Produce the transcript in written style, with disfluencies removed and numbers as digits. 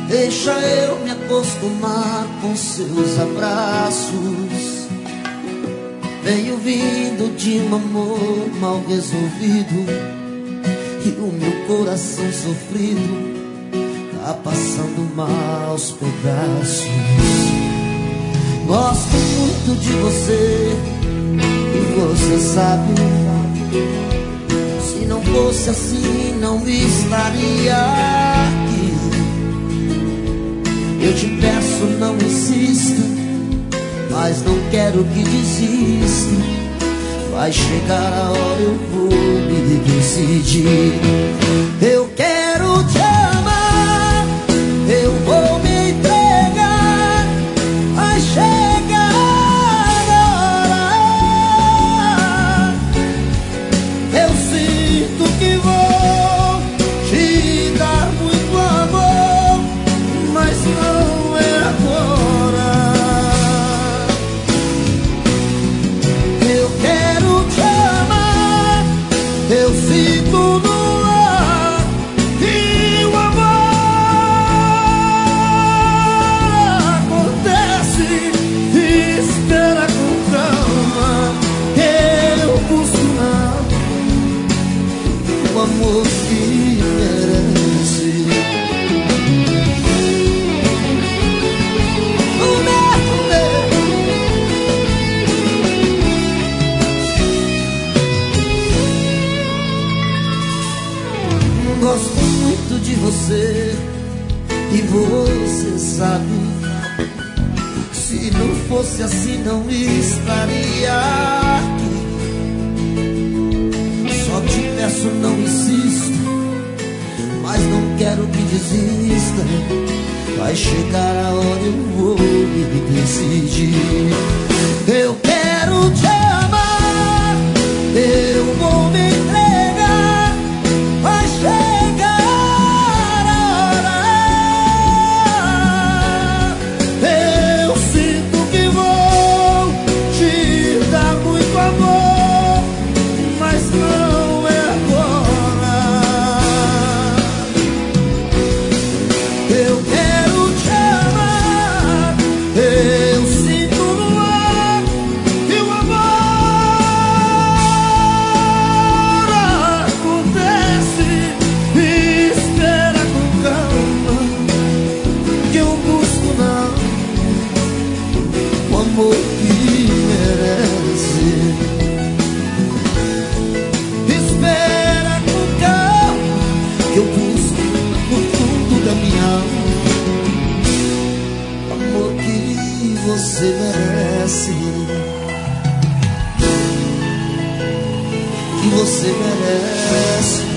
Deixa eu me acostumar com seus abraços. Venho vindo de um amor mal resolvido, e o meu coração sofrido tá passando maus pedaços. Gosto muito de você, e você sabe. Se não fosse assim, não estaria aqui. Eu te peço, não insista, mas não quero que desista. Vai chegar a hora, eu vou me decidir. Eu quero te amar, eu vou me entregar. Vai chegar a hora. Eu sinto que vou te dar muito amor, mas não é agora. Eu quero te amar, eu fico no ar, e o amor acontece. Espera com calma, eu busco o amor que merece. Gosto muito de você, e você sabe. Se não fosse assim, não estaria aqui. Só te peço, não insisto, mas não quero que desista. Vai chegar a hora, eu vou me decidir. Eu quero te amar, eu vou me entregar. Vai chegar a hora. Eu sinto que vou te dar muito amor, mas não é agora. Eu quero te amar, eu sinto no ar, e o amor acontece. Espera com calma, que eu busco o amor que merece. Espera com calma, que eu busco no fundo da minha alma o amor que você merece, que você merece.